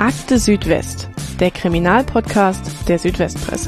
Akte Südwest, der Kriminalpodcast der Südwestpresse.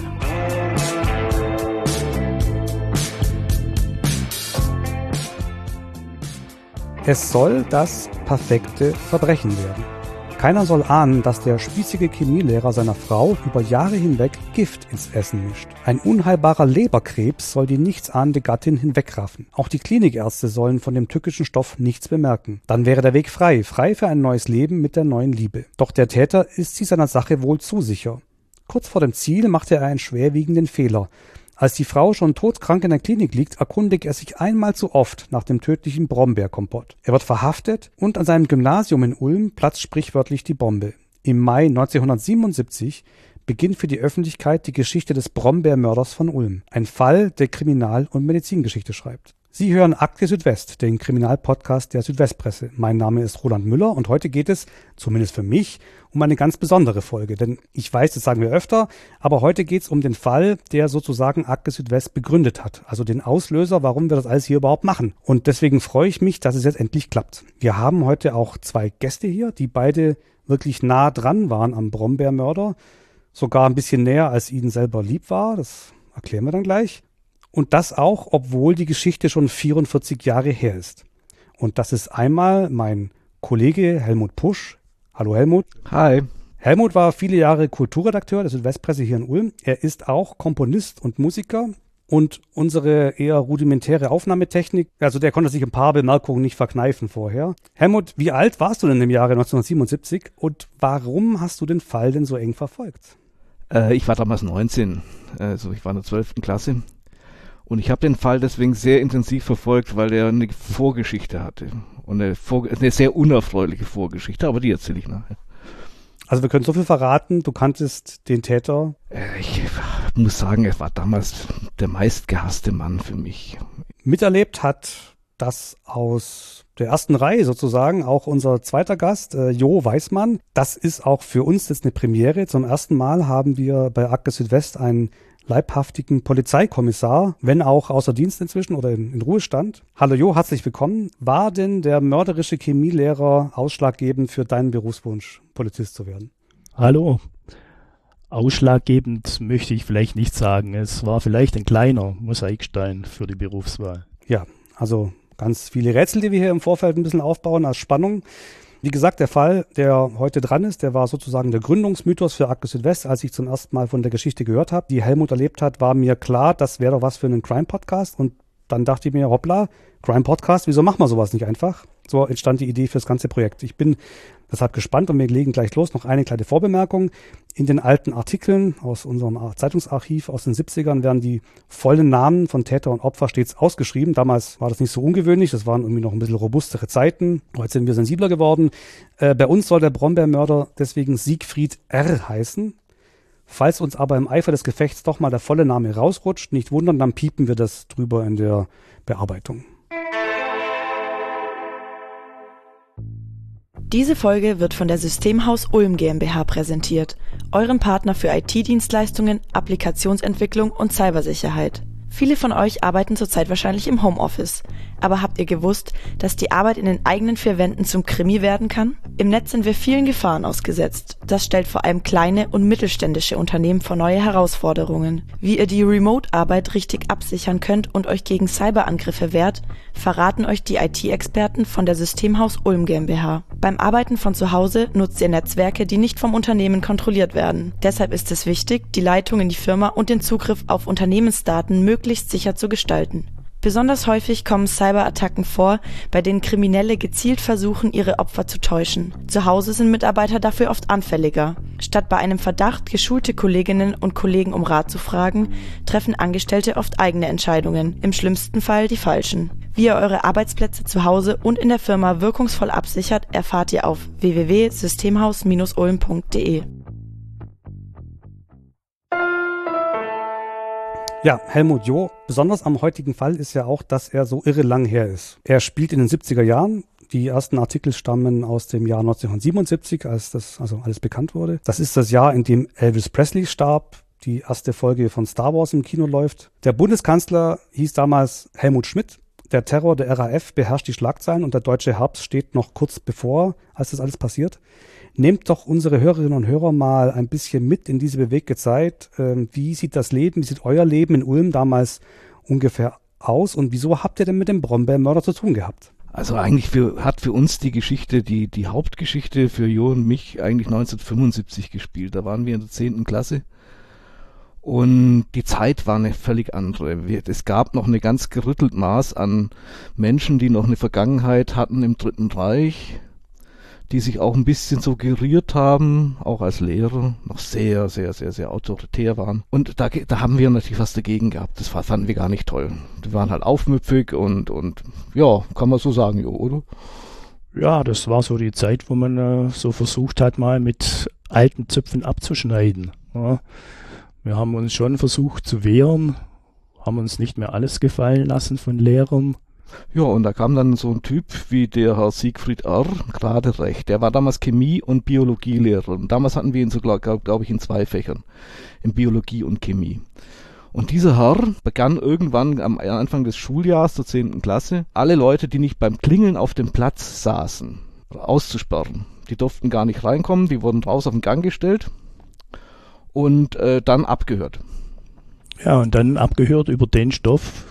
Es soll das perfekte Verbrechen werden. Keiner soll ahnen, dass der spießige Chemielehrer seiner Frau über Jahre hinweg Gift ins Essen mischt. Ein unheilbarer Leberkrebs soll die nichtsahnende Gattin hinwegraffen. Auch die Klinikärzte sollen von dem tückischen Stoff nichts bemerken. Dann wäre der Weg frei für ein neues Leben mit der neuen Liebe. Doch der Täter ist sich seiner Sache wohl zu sicher. Kurz vor dem Ziel machte er einen schwerwiegenden Fehler. Als die Frau schon todkrank in der Klinik liegt, erkundigt er sich einmal zu oft nach dem tödlichen Brombeerkompott. Er wird verhaftet und an seinem Gymnasium in Ulm platzt sprichwörtlich die Bombe. Im Mai 1977 beginnt für die Öffentlichkeit die Geschichte des Brombeermörders von Ulm. Ein Fall, der Kriminal- und Medizingeschichte schreibt. Sie hören Akte Südwest, den Kriminalpodcast der Südwestpresse. Mein Name ist Roland Müller und heute geht es, zumindest für mich, um eine ganz besondere Folge. Denn ich weiß, das sagen wir öfter, aber heute geht es um den Fall, der sozusagen Akte Südwest begründet hat. Also den Auslöser, warum wir das alles hier überhaupt machen. Und deswegen freue ich mich, dass es jetzt endlich klappt. Wir haben heute auch zwei Gäste hier, die beide wirklich nah dran waren am Brombeermörder. Sogar ein bisschen näher, als ihnen selber lieb war. Das erklären wir dann gleich. Und das auch, obwohl die Geschichte schon 44 Jahre her ist. Und das ist einmal mein Kollege Helmut Pusch. Hallo Helmut. Hi. Helmut war viele Jahre Kulturredakteur der Südwestpresse hier in Ulm. Er ist auch Komponist und Musiker. Und unsere eher rudimentäre Aufnahmetechnik, also der konnte sich ein paar Bemerkungen nicht verkneifen vorher. Helmut, wie alt warst du denn im Jahre 1977 und warum hast du den Fall denn so eng verfolgt? Ich war damals 19, also ich war in der 12. Klasse. Und ich habe den Fall deswegen sehr intensiv verfolgt, weil er eine Vorgeschichte hatte. Und eine sehr unerfreuliche Vorgeschichte, aber die erzähle ich nachher. Also wir können so viel verraten, du kanntest den Täter. Ich muss sagen, er war damals der meistgehasste Mann für mich. Miterlebt hat das aus der ersten Reihe sozusagen auch unser zweiter Gast, Jo Weismann. Das ist auch für uns jetzt eine Premiere. Zum ersten Mal haben wir bei Akte Südwest einen leibhaftigen Polizeikommissar, wenn auch außer Dienst inzwischen oder in Ruhestand. Hallo Jo, herzlich willkommen. War denn der mörderische Chemielehrer ausschlaggebend für deinen Berufswunsch, Polizist zu werden? Hallo. Ausschlaggebend möchte ich vielleicht nicht sagen. Es war vielleicht ein kleiner Mosaikstein für die Berufswahl. Ja, also ganz viele Rätsel, die wir hier im Vorfeld ein bisschen aufbauen als Spannung. Wie gesagt, der Fall, der heute dran ist, der war sozusagen der Gründungsmythos für Akte Südwest. Als ich zum ersten Mal von der Geschichte gehört habe, die Helmut erlebt hat, war mir klar, das wäre doch was für einen Crime-Podcast. Und dann dachte ich mir, hoppla, Crime-Podcast, wieso machen wir sowas nicht einfach? So entstand die Idee für das ganze Projekt. Ich bin deshalb gespannt und wir legen gleich los. Noch eine kleine Vorbemerkung. In den alten Artikeln aus unserem Zeitungsarchiv aus den 70ern werden die vollen Namen von Täter und Opfer stets ausgeschrieben. Damals war das nicht so ungewöhnlich. Das waren irgendwie noch ein bisschen robustere Zeiten. Heute sind wir sensibler geworden. Bei uns soll der Brombeermörder deswegen Siegfried R. heißen. Falls uns aber im Eifer des Gefechts doch mal der volle Name rausrutscht, nicht wundern, dann piepen wir das drüber in der Bearbeitung. Diese Folge wird von der Systemhaus Ulm GmbH präsentiert, eurem Partner für IT-Dienstleistungen, Applikationsentwicklung und Cybersicherheit. Viele von euch arbeiten zurzeit wahrscheinlich im Homeoffice. Aber habt ihr gewusst, dass die Arbeit in den eigenen vier Wänden zum Krimi werden kann? Im Netz sind wir vielen Gefahren ausgesetzt. Das stellt vor allem kleine und mittelständische Unternehmen vor neue Herausforderungen. Wie ihr die Remote-Arbeit richtig absichern könnt und euch gegen Cyberangriffe wehrt, verraten euch die IT-Experten von der Systemhaus Ulm GmbH. Beim Arbeiten von zu Hause nutzt ihr Netzwerke, die nicht vom Unternehmen kontrolliert werden. Deshalb ist es wichtig, die Leitung in die Firma und den Zugriff auf Unternehmensdaten möglichst sicher zu gestalten. Besonders häufig kommen Cyberattacken vor, bei denen Kriminelle gezielt versuchen, ihre Opfer zu täuschen. Zu Hause sind Mitarbeiter dafür oft anfälliger. Statt bei einem Verdacht geschulte Kolleginnen und Kollegen um Rat zu fragen, treffen Angestellte oft eigene Entscheidungen, im schlimmsten Fall die falschen. Wie ihr eure Arbeitsplätze zu Hause und in der Firma wirkungsvoll absichert, erfahrt ihr auf www.systemhaus-ulm.de. Ja, Helmut Jo, besonders am heutigen Fall ist ja auch, dass er so irre lang her ist. Er spielt in den 70er Jahren. Die ersten Artikel stammen aus dem Jahr 1977, als das also alles bekannt wurde. Das ist das Jahr, in dem Elvis Presley starb. Die erste Folge von Star Wars im Kino läuft. Der Bundeskanzler hieß damals Helmut Schmidt. der Terror der RAF beherrscht die Schlagzeilen und der deutsche Herbst steht noch kurz bevor, als das alles passiert. Nehmt doch unsere Hörerinnen und Hörer mal ein bisschen mit in diese bewegte Zeit. Wie sieht das Leben, wie sieht euer Leben in Ulm damals ungefähr aus und wieso habt ihr denn mit dem Brombeermörder zu tun gehabt? Also eigentlich hat für uns die Geschichte, die Hauptgeschichte für Jo und mich eigentlich 1975 gespielt. Da waren wir in der 10. Klasse und die Zeit war eine völlig andere. Es gab noch eine ganz gerüttelt Maß an Menschen, die noch eine Vergangenheit hatten im Dritten Reich, die sich auch ein bisschen suggeriert haben, auch als Lehrer, noch sehr, sehr, sehr, sehr autoritär waren. Und da haben wir natürlich was dagegen gehabt. Das fanden wir gar nicht toll. Die waren halt aufmüpfig und ja, kann man so sagen, Jo, oder? Ja, das war so die Zeit, wo man so versucht hat, mal mit alten Zöpfen abzuschneiden. Ja. Wir haben uns schon versucht zu wehren, haben uns nicht mehr alles gefallen lassen von Lehrern. Ja, und da kam dann so ein Typ wie der Herr Siegfried R. gerade recht. Der war damals Chemie- und Biologielehrer. Und damals hatten wir ihn so, glaube ich, in 2 Fächern, in Biologie und Chemie. Und dieser Herr begann irgendwann am Anfang des Schuljahres der 10. Klasse, alle Leute, die nicht beim Klingeln auf dem Platz saßen, auszusperren. Die durften gar nicht reinkommen, die wurden raus auf den Gang gestellt und dann abgehört. Ja, und dann abgehört über den Stoff,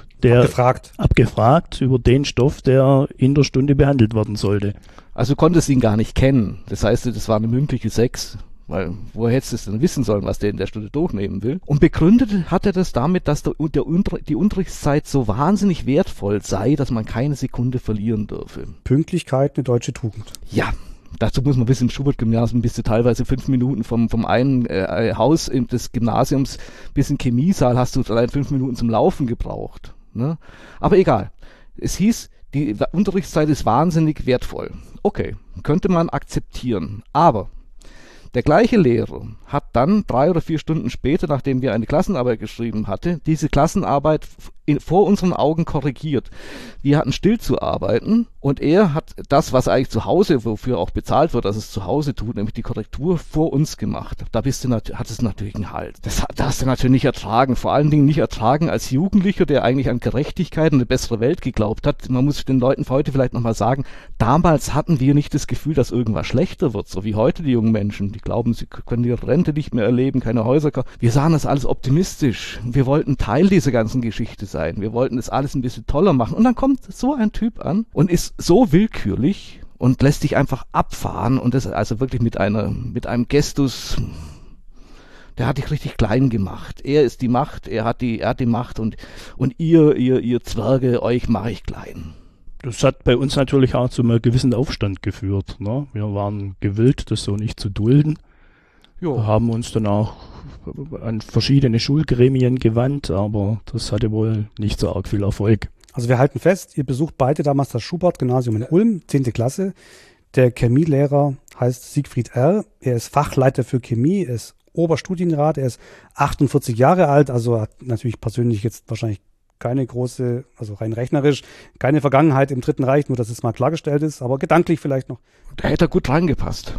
abgefragt über den Stoff, der in der Stunde behandelt werden sollte. Also du konntest ihn gar nicht kennen. Das heißt, das war eine mündliche 6. Weil woher hättest du es denn wissen sollen, was der in der Stunde durchnehmen will? Und begründet hat er das damit, dass die Unterrichtszeit so wahnsinnig wertvoll sei, dass man keine Sekunde verlieren dürfe. Pünktlichkeit, eine deutsche Tugend. Ja. Dazu muss man wissen, im Schubert-Gymnasium bist du teilweise 5 Minuten vom einen Haus des Gymnasiums bis in Chemiesaal hast du allein 5 Minuten zum Laufen gebraucht. Ne? Aber egal. Es hieß, die Unterrichtszeit ist wahnsinnig wertvoll. Okay, könnte man akzeptieren. Aber der gleiche Lehrer hat dann 3 oder 4 Stunden später, nachdem wir eine Klassenarbeit geschrieben hatten, diese Klassenarbeit vor unseren Augen korrigiert. Wir hatten still zu arbeiten und er hat das, was eigentlich zu Hause, wofür auch bezahlt wird, dass es zu Hause tut, nämlich die Korrektur vor uns gemacht. Da hat es natürlich einen Halt. Das hast du natürlich nicht ertragen. Vor allen Dingen nicht ertragen als Jugendlicher, der eigentlich an Gerechtigkeit und eine bessere Welt geglaubt hat. Man muss den Leuten heute vielleicht nochmal sagen, damals hatten wir nicht das Gefühl, dass irgendwas schlechter wird, so wie heute die jungen Menschen. Die glauben, sie können ihre Rente nicht mehr erleben, keine Häuser. Wir sahen das alles optimistisch. Wir wollten Teil dieser ganzen Geschichte sein. Wir wollten das alles ein bisschen toller machen. Und dann kommt so ein Typ an und ist so willkürlich und lässt dich einfach abfahren. Und das also wirklich mit einem Gestus, der hat dich richtig klein gemacht. Er ist die Macht, er hat die Macht und ihr Zwerge, euch mache ich klein. Das hat bei uns natürlich auch zu einem gewissen Aufstand geführt. Ne? Wir waren gewillt, das so nicht zu dulden. Wir haben uns dann auch an verschiedene Schulgremien gewandt, aber das hatte wohl nicht so arg viel Erfolg. Also wir halten fest, ihr besucht beide damals das Schubert-Gymnasium in Ulm, 10. Klasse. Der Chemielehrer heißt Siegfried R. Er ist Fachleiter für Chemie, er ist Oberstudienrat, er ist 48 Jahre alt, also hat natürlich persönlich jetzt wahrscheinlich keine große, also rein rechnerisch, keine Vergangenheit im Dritten Reich, nur dass es mal klargestellt ist, aber gedanklich vielleicht noch. Da hätte er gut reingepasst.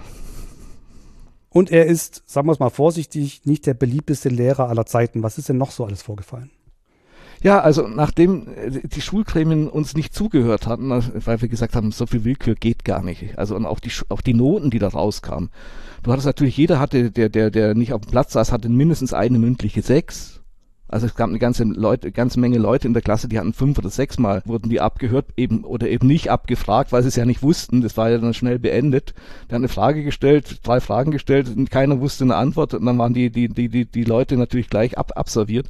Und er ist, sagen wir es mal vorsichtig, nicht der beliebteste Lehrer aller Zeiten. Was ist denn noch so alles vorgefallen? Ja, also nachdem die Schulgremien uns nicht zugehört hatten, weil wir gesagt haben, so viel Willkür geht gar nicht. Also und auch die Noten, die da rauskamen. Du hattest natürlich, jeder hatte, der nicht auf dem Platz saß, hatte mindestens eine mündliche 6. Also es gab eine ganze Menge Leute in der Klasse, die hatten 5 oder 6 Mal, wurden die abgehört, eben nicht abgefragt, weil sie es ja nicht wussten. Das war ja dann schnell beendet. Der hat eine Frage gestellt, 3 Fragen gestellt, und keiner wusste eine Antwort, und dann waren die Leute natürlich gleich absolviert.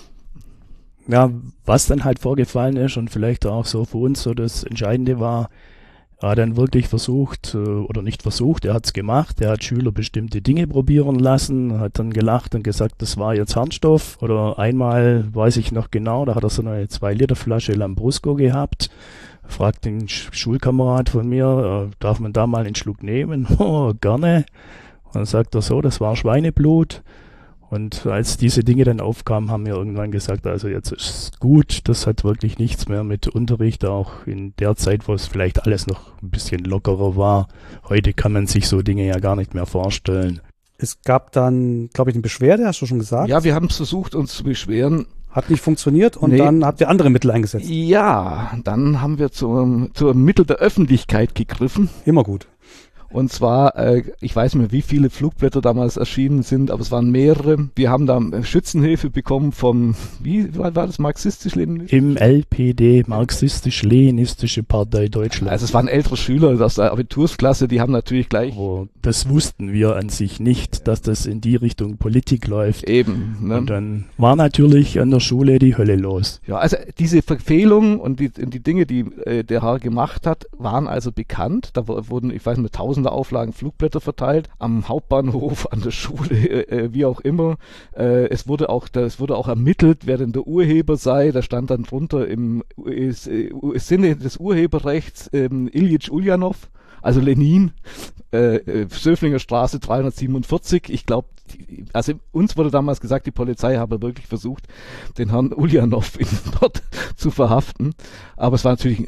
Ja, was dann halt vorgefallen ist und vielleicht auch so für uns so das Entscheidende war, er hat dann wirklich versucht, oder nicht versucht, er hat es gemacht, er hat Schüler bestimmte Dinge probieren lassen, hat dann gelacht und gesagt, das war jetzt Harnstoff. Oder einmal, weiß ich noch genau, da hat er so eine 2-Liter-Flasche Lambrusco gehabt, fragt den Schulkamerad von mir, darf man da mal einen Schluck nehmen? Oh, gerne. Und dann sagt er so, das war Schweineblut. Und als diese Dinge dann aufkamen, haben wir irgendwann gesagt, also jetzt ist es gut, das hat wirklich nichts mehr mit Unterricht, auch in der Zeit, wo es vielleicht alles noch ein bisschen lockerer war. Heute kann man sich so Dinge ja gar nicht mehr vorstellen. Es gab dann, glaube ich, eine Beschwerde, hast du schon gesagt? Ja, wir haben versucht, uns zu beschweren, Hat nicht funktioniert und dann habt ihr andere Mittel eingesetzt. Ja, dann haben wir zur Mittel der Öffentlichkeit gegriffen. Immer gut. Und zwar, ich weiß nicht mehr, wie viele Flugblätter damals erschienen sind, aber es waren mehrere. Wir haben da Schützenhilfe bekommen vom, wie war das, marxistisch-leninistisch? Im LPD, Marxistisch-Leninistische Partei Deutschland. Also es waren ältere Schüler aus der Abitursklasse, die haben natürlich gleich... Aber das wussten wir an sich nicht, dass das in die Richtung Politik läuft. Eben. Ne? Und dann war natürlich an der Schule die Hölle los. Ja, also diese Verfehlungen und die Dinge, die der Herr gemacht hat, waren also bekannt. Da wurden, ich weiß nicht, tausende Auflagen Flugblätter verteilt, am Hauptbahnhof, an der Schule, wie auch immer. Es wurde auch ermittelt, wer denn der Urheber sei. Da stand dann drunter im Sinne des Urheberrechts Iljitsch Uljanov, also Lenin, Söflinger Straße 347. Ich glaube, also uns wurde damals gesagt, die Polizei habe wirklich versucht, den Herrn Uljanov dort zu verhaften. Aber es war natürlich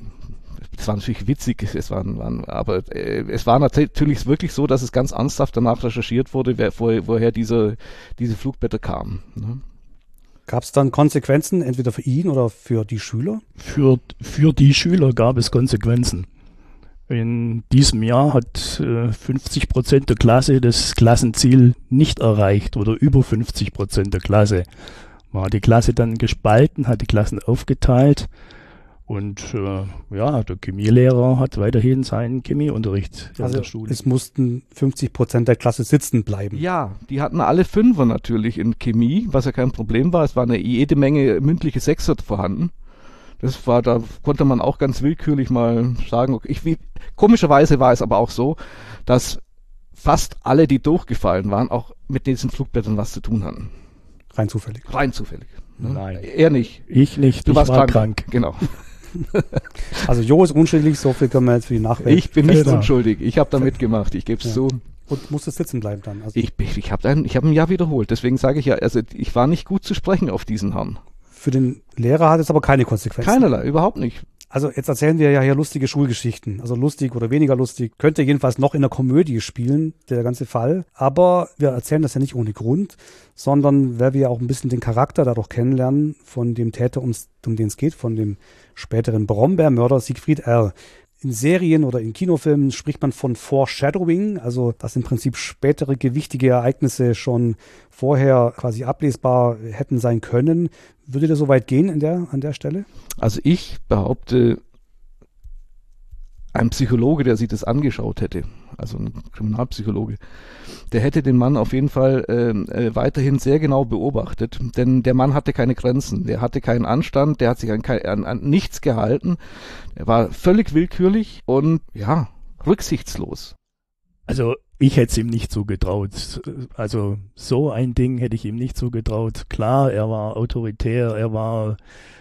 witzig, aber es war natürlich wirklich so, dass es ganz ernsthaft danach recherchiert wurde, woher diese Flugblätter kamen. Ne? Gab es dann Konsequenzen, entweder für ihn oder für die Schüler? Für die Schüler gab es Konsequenzen. In diesem Jahr hat 50% der Klasse das Klassenziel nicht erreicht oder über 50% der Klasse. Man hat die Klasse dann gespalten, hat die Klassen aufgeteilt. Und der Chemielehrer hat weiterhin seinen Chemieunterricht in der Schule. Es mussten 50% der Klasse sitzen bleiben. Ja, die hatten alle Fünfer natürlich in Chemie, was ja kein Problem war. Es war jede Menge mündliche Sechser vorhanden. Da konnte man auch ganz willkürlich mal sagen, komischerweise war es aber auch so, dass fast alle, die durchgefallen waren, auch mit diesen Flugblättern was zu tun hatten. Rein zufällig. Ne? Nein. Er nicht. Ich nicht. Du warst krank. Genau. Also Jo ist unschuldig, so viel können wir jetzt für die Nachwelt. Ich bin nicht unschuldig. Ich habe da mitgemacht. Ich gebe es zu. Und musste sitzen bleiben dann. Also ich habe ein Jahr wiederholt. Deswegen sage ich ja, also ich war nicht gut zu sprechen auf diesen Herrn. Für den Lehrer hat es aber keine Konsequenzen. Keinerlei, überhaupt nicht. Also jetzt erzählen wir ja hier lustige Schulgeschichten. Also lustig oder weniger lustig. Könnte jedenfalls noch in der Komödie spielen, der ganze Fall. Aber wir erzählen das ja nicht ohne Grund, sondern weil wir ja auch ein bisschen den Charakter dadurch kennenlernen von dem Täter, um den es geht, von dem späteren Brombeermörder Siegfried R. In Serien oder in Kinofilmen spricht man von Foreshadowing, also dass im Prinzip spätere gewichtige Ereignisse schon vorher quasi ablesbar hätten sein können. Würde das so weit gehen an der Stelle? Also ich behaupte, ein Psychologe, der sich das angeschaut hätte, also ein Kriminalpsychologe, der hätte den Mann auf jeden Fall weiterhin sehr genau beobachtet, denn der Mann hatte keine Grenzen, der hatte keinen Anstand, der hat sich an nichts gehalten, er war völlig willkürlich und ja, rücksichtslos. Also ich hätte es ihm nicht zugetraut. Also so ein Ding hätte ich ihm nicht zugetraut. Klar, er war autoritär, er war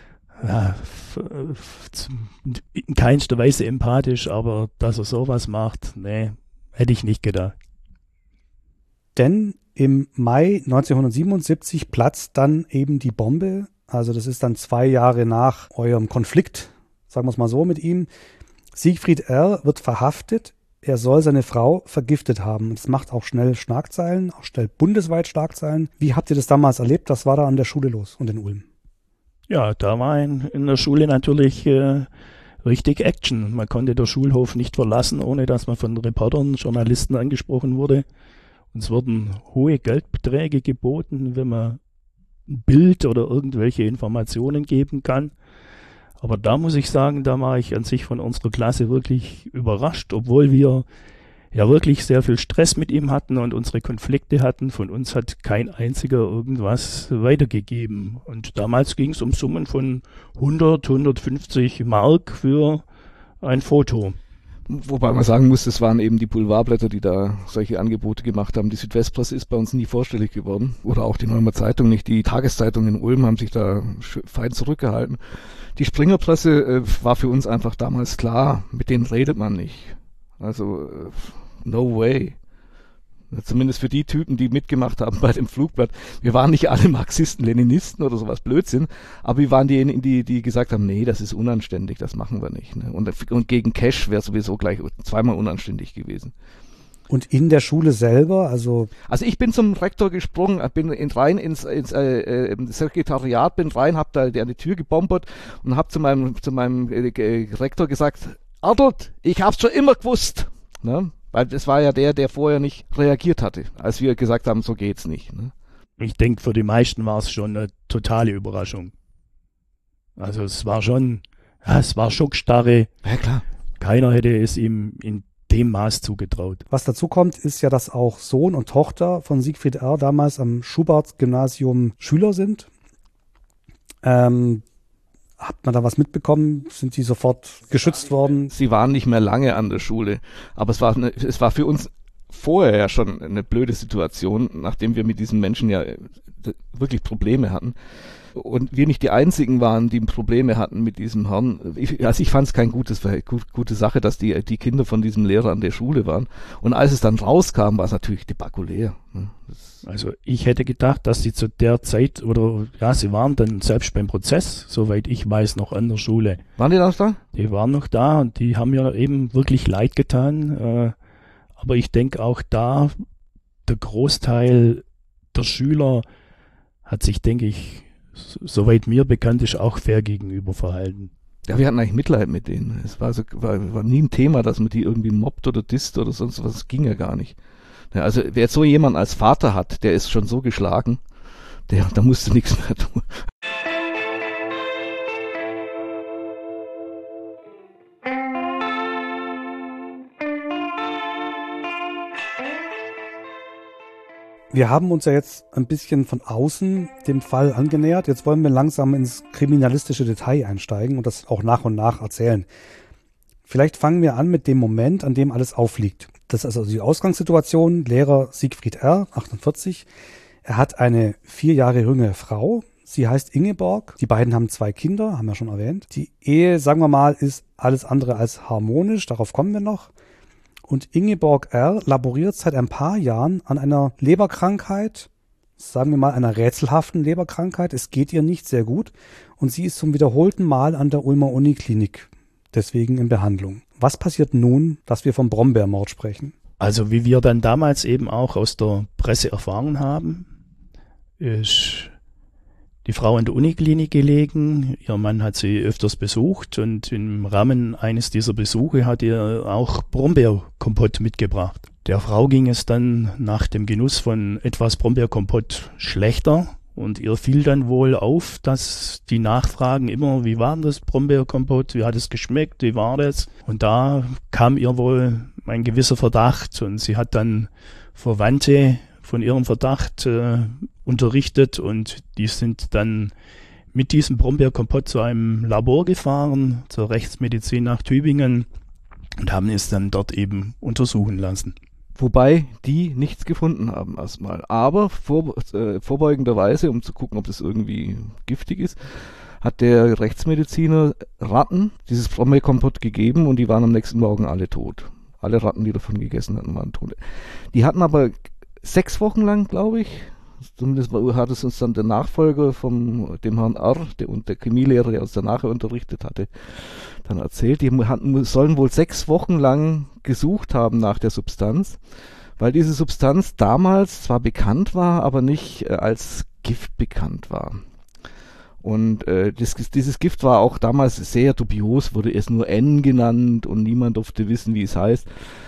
in keinster Weise empathisch, aber dass er sowas macht, nee, hätte ich nicht gedacht. Denn im Mai 1977 platzt dann eben die Bombe. Also das ist dann 2 Jahre nach eurem Konflikt, sagen wir es mal so, mit ihm. Siegfried R. wird verhaftet. Er soll seine Frau vergiftet haben. Das macht auch schnell Schlagzeilen, auch schnell bundesweit Schlagzeilen. Wie habt ihr das damals erlebt? Was war da an der Schule los und in Ulm? Ja, da war in der Schule natürlich richtig Action. Man konnte den Schulhof nicht verlassen, ohne dass man von Reportern, Journalisten angesprochen wurde. Uns wurden hohe Geldbeträge geboten, wenn man ein Bild oder irgendwelche Informationen geben kann. Aber da muss ich sagen, da war ich an sich von unserer Klasse wirklich überrascht, obwohl wir ja wirklich sehr viel Stress mit ihm hatten und unsere Konflikte hatten. Von uns hat kein einziger irgendwas weitergegeben. Und damals ging es um Summen von 100, 150 Mark für ein Foto. Wobei man sagen muss, das waren eben die Boulevardblätter, die da solche Angebote gemacht haben. Die Südwestpresse ist bei uns nie vorstellig geworden. Oder auch die Neumer Zeitung nicht. Die Tageszeitungen in Ulm haben sich da fein zurückgehalten. Die Springerpresse war für uns einfach damals klar, mit denen redet man nicht. Also, no way. Zumindest für die Typen, die mitgemacht haben bei dem Flugblatt. Wir waren nicht alle Marxisten, Leninisten oder sowas Blödsinn, aber wir waren diejenigen, die gesagt haben, nee, das ist unanständig, das machen wir nicht. Ne? Und gegen Cash wäre sowieso gleich zweimal unanständig gewesen. Und in der Schule selber, also ich bin zum Rektor gesprungen, bin rein ins Sekretariat, hab da an die Tür gebombert und hab zu meinem Rektor gesagt, Adelt, ich hab's schon immer gewusst. Ne? Weil das war ja der vorher nicht reagiert hatte, als wir gesagt haben, so geht's nicht. Ne? Ich denke, für die meisten war es schon eine totale Überraschung. Also es war Schockstarre. Ja, klar. Keiner hätte es ihm in dem Maß zugetraut. was dazu kommt, ist ja, dass auch Sohn und Tochter von Siegfried R. damals am Schubert-Gymnasium Schüler sind. Hat man da was mitbekommen? Sind die sofort geschützt worden? Sie waren nicht mehr lange an der Schule, aber es war für uns vorher ja schon eine blöde Situation, nachdem wir mit diesen Menschen ja wirklich Probleme hatten. Und wir nicht die Einzigen waren, die Probleme hatten mit diesem Herrn. Ich fand es keine gute Sache, dass die Kinder von diesem Lehrer an der Schule waren. Und als es dann rauskam, war es natürlich debakulär. Ne? Also ich hätte gedacht, dass sie zu der Zeit, sie waren dann selbst beim Prozess, soweit ich weiß, noch an der Schule. Waren die noch da? Die waren noch da und die haben mir eben wirklich leid getan. Aber ich denke auch da, der Großteil der Schüler hat sich, denke ich, soweit mir bekannt ist, auch fair gegenüber verhalten. Ja, wir hatten eigentlich Mitleid mit denen. Es war nie ein Thema, dass man die irgendwie mobbt oder disst oder sonst was. Das ging ja gar nicht. Ja, also wer so jemanden als Vater hat, der ist schon so geschlagen, da musst du nichts mehr tun. Wir haben uns ja jetzt ein bisschen von außen dem Fall angenähert. Jetzt wollen wir langsam ins kriminalistische Detail einsteigen und das auch nach und nach erzählen. Vielleicht fangen wir an mit dem Moment, an dem alles aufliegt. Das ist also die Ausgangssituation. Lehrer Siegfried R., 48. Er hat eine 4 Jahre jüngere Frau. Sie heißt Ingeborg. Die beiden haben 2 Kinder, haben wir schon erwähnt. Die Ehe, sagen wir mal, ist alles andere als harmonisch. Darauf kommen wir noch. Und Ingeborg R. laboriert seit ein paar Jahren an einer Leberkrankheit, sagen wir mal einer rätselhaften Leberkrankheit. Es geht ihr nicht sehr gut und sie ist zum wiederholten Mal an der Ulmer Uniklinik, deswegen in Behandlung. Was passiert nun, dass wir vom Brombeermord sprechen? Also wie wir dann damals eben auch aus der Presse erfahren haben, ist die Frau in der Uniklinik gelegen. Ihr Mann hat sie öfters besucht und im Rahmen eines dieser Besuche hat ihr auch Brombeerkompott mitgebracht. Der Frau ging es dann nach dem Genuss von etwas Brombeerkompott schlechter und ihr fiel dann wohl auf, dass die Nachfragen immer, wie war das Brombeerkompott, wie hat es geschmeckt, wie war das? Und da kam ihr wohl ein gewisser Verdacht und sie hat dann Verwandte von ihrem Verdacht unterrichtet und die sind dann mit diesem Brombeerkompott zu einem Labor gefahren, zur Rechtsmedizin nach Tübingen und haben es dann dort eben untersuchen lassen. Wobei die nichts gefunden haben erstmal. Aber vorbeugenderweise, um zu gucken, ob das irgendwie giftig ist, hat der Rechtsmediziner Ratten dieses Brombeerkompott gegeben und die waren am nächsten Morgen alle tot. Alle Ratten, die davon gegessen hatten, waren tot. Die hatten aber 6 Wochen lang, glaube ich, zumindest hat es uns dann der Nachfolger von dem Herrn R., der Chemielehrer, der uns danach unterrichtet hatte, dann erzählt, die sollen wohl 6 Wochen lang gesucht haben nach der Substanz, weil diese Substanz damals zwar bekannt war, aber nicht als Gift bekannt war. Und dieses Gift war auch damals sehr dubios, wurde erst nur N genannt und niemand durfte wissen, wie es heißt.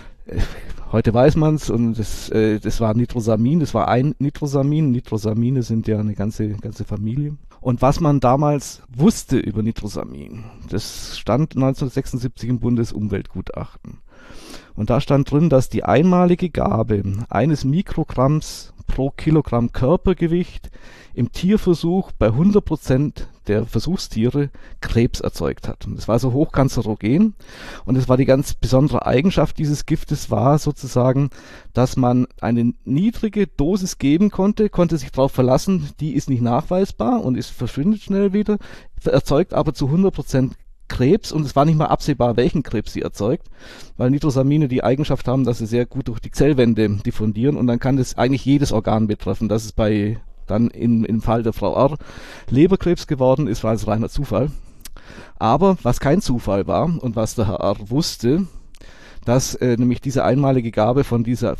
Heute weiß man es und das war Nitrosamin, das war ein Nitrosamin. Nitrosamine sind ja eine ganze Familie. Und was man damals wusste über Nitrosamin, das stand 1976 im Bundesumweltgutachten. Und da stand drin, dass die einmalige Gabe eines Mikrogramms pro Kilogramm Körpergewicht im Tierversuch bei 100% der Versuchstiere Krebs erzeugt hat. Das war so hochkanzerogen und es war die ganz besondere Eigenschaft dieses Giftes war sozusagen, dass man eine niedrige Dosis geben konnte sich darauf verlassen, die ist nicht nachweisbar und verschwindet schnell wieder, erzeugt aber zu 100% Krebs und es war nicht mal absehbar, welchen Krebs sie erzeugt, weil Nitrosamine die Eigenschaft haben, dass sie sehr gut durch die Zellwände diffundieren und dann kann das eigentlich jedes Organ betreffen. Das ist dann im Fall der Frau R. Leberkrebs geworden ist, war es reiner Zufall. Aber was kein Zufall war und was der Herr R. wusste, dass nämlich diese einmalige Gabe von dieser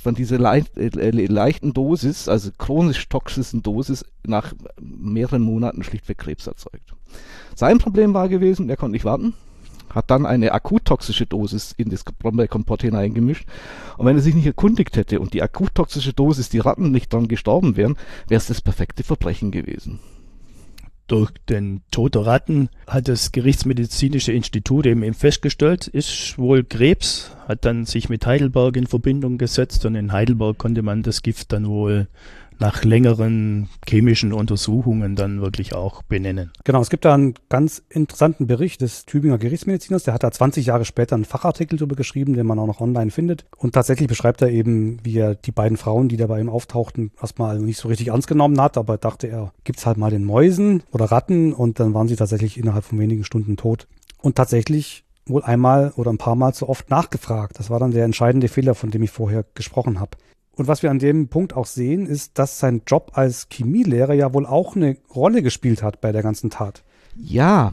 leichten Dosis, also chronisch toxischen Dosis, nach mehreren Monaten schlichtweg Krebs erzeugt. Sein Problem war gewesen, er konnte nicht warten, hat dann eine akuttoxische Dosis in das Brombeerkompott hineingemischt. Und wenn er sich nicht erkundigt hätte und die akuttoxische Dosis, die Ratten nicht dran gestorben wären, wäre es das perfekte Verbrechen gewesen. Durch den Tod der Ratten hat das Gerichtsmedizinische Institut eben festgestellt, ist wohl Krebs, hat dann sich mit Heidelberg in Verbindung gesetzt und in Heidelberg konnte man das Gift dann wohl nach längeren chemischen Untersuchungen dann wirklich auch benennen. Genau, es gibt da einen ganz interessanten Bericht des Tübinger Gerichtsmediziners, der hat da 20 Jahre später einen Fachartikel darüber geschrieben, den man auch noch online findet. Und tatsächlich beschreibt er eben, wie er die beiden Frauen, die da bei ihm auftauchten, erstmal nicht so richtig ernst genommen hat, aber dachte er, gibt's halt mal den Mäusen oder Ratten und dann waren sie tatsächlich innerhalb von wenigen Stunden tot. Und tatsächlich wohl einmal oder ein paar Mal zu oft nachgefragt. Das war dann der entscheidende Fehler, von dem ich vorher gesprochen habe. Und was wir an dem Punkt auch sehen, ist, dass sein Job als Chemielehrer ja wohl auch eine Rolle gespielt hat bei der ganzen Tat. Ja,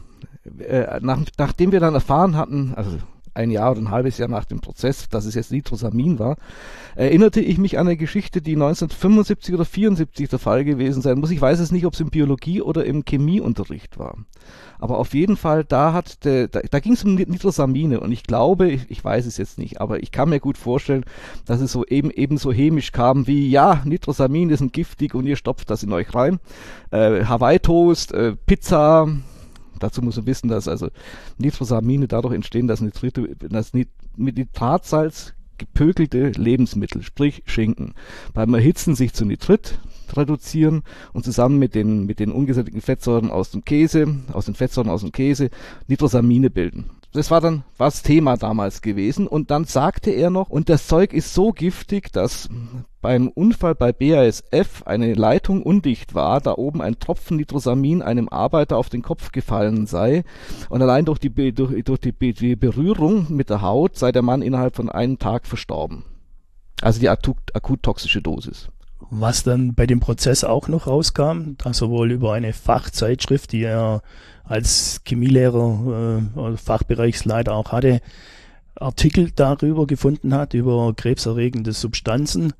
nachdem wir dann erfahren hatten, also ein Jahr oder ein halbes Jahr nach dem Prozess, dass es jetzt Nitrosamin war, erinnerte ich mich an eine Geschichte, die 1975 oder 74 der Fall gewesen sein muss. Ich weiß es nicht, ob es im Biologie- oder im Chemieunterricht war. Aber auf jeden Fall, da ging es um Nitrosamine und ich glaube, ich weiß es jetzt nicht, aber ich kann mir gut vorstellen, dass es so eben so chemisch kam wie, ja, Nitrosamin ist giftig und ihr stopft das in euch rein. Hawaii-Toast, Pizza. Dazu muss man wissen, dass also Nitrosamine dadurch entstehen, dass mit Nitratsalz gepökelte Lebensmittel, sprich Schinken, beim Erhitzen sich zu Nitrit reduzieren und zusammen mit den ungesättigten Fettsäuren aus den Fettsäuren aus dem Käse Nitrosamine bilden. Das war dann das Thema damals gewesen und dann sagte er noch, und das Zeug ist so giftig, dass beim Unfall bei BASF eine Leitung undicht war, da oben ein Tropfen Nitrosamin einem Arbeiter auf den Kopf gefallen sei und allein durch die Berührung mit der Haut sei der Mann innerhalb von einem Tag verstorben. Also die akuttoxische Dosis. Was dann bei dem Prozess auch noch rauskam, dass er wohl über eine Fachzeitschrift, die er als Chemielehrer, Fachbereichsleiter auch hatte, Artikel darüber gefunden hat, über krebserregende Substanzen.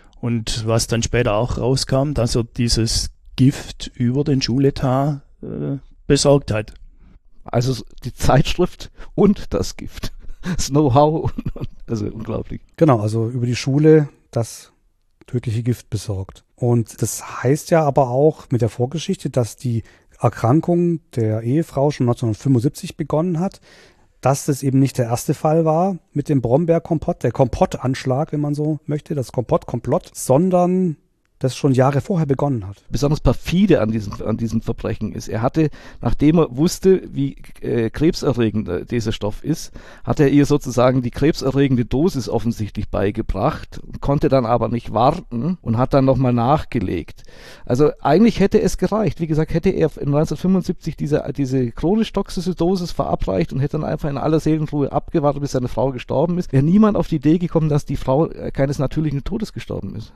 Und was dann später auch rauskam, dass er dieses Gift über den Schuletat besorgt hat. Also die Zeitschrift und das Gift. Das Know-how, also unglaublich. Genau, also über die Schule das tödliche Gift besorgt. Und das heißt ja aber auch mit der Vorgeschichte, dass die Erkrankung der Ehefrau schon 1975 begonnen hat, dass das eben nicht der erste Fall war mit dem Brombeerkompott, der Kompottanschlag, wenn man so möchte, das Komplott, sondern das schon Jahre vorher begonnen hat. Besonders perfide an diesem Verbrechen ist. Er hatte, nachdem er wusste, wie krebserregend dieser Stoff ist, hat er ihr sozusagen die krebserregende Dosis offensichtlich beigebracht, konnte dann aber nicht warten und hat dann nochmal nachgelegt. Also eigentlich hätte es gereicht. Wie gesagt, hätte er 1975 diese chronisch toxische Dosis verabreicht und hätte dann einfach in aller Seelenruhe abgewartet, bis seine Frau gestorben ist, wäre niemand auf die Idee gekommen, dass die Frau keines natürlichen Todes gestorben ist.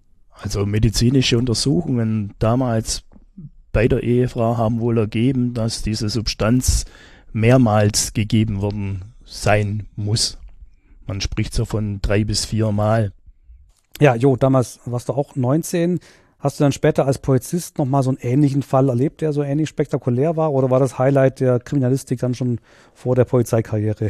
Also medizinische Untersuchungen damals bei der Ehefrau haben wohl ergeben, dass diese Substanz mehrmals gegeben worden sein muss. Man spricht so von 3 bis 4 Mal. Ja, damals warst du auch 19. Hast du dann später als Polizist nochmal so einen ähnlichen Fall erlebt, der so ähnlich spektakulär war? Oder war das Highlight der Kriminalistik dann schon vor der Polizeikarriere?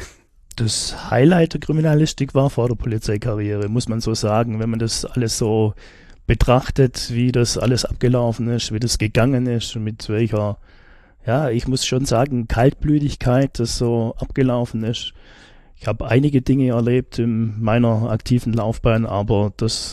Das Highlight der Kriminalistik war vor der Polizeikarriere, muss man so sagen, wenn man das alles so betrachtet, wie das alles abgelaufen ist, wie das gegangen ist, mit welcher, ja, ich muss schon sagen, Kaltblütigkeit das so abgelaufen ist. Ich habe einige Dinge erlebt in meiner aktiven Laufbahn, aber das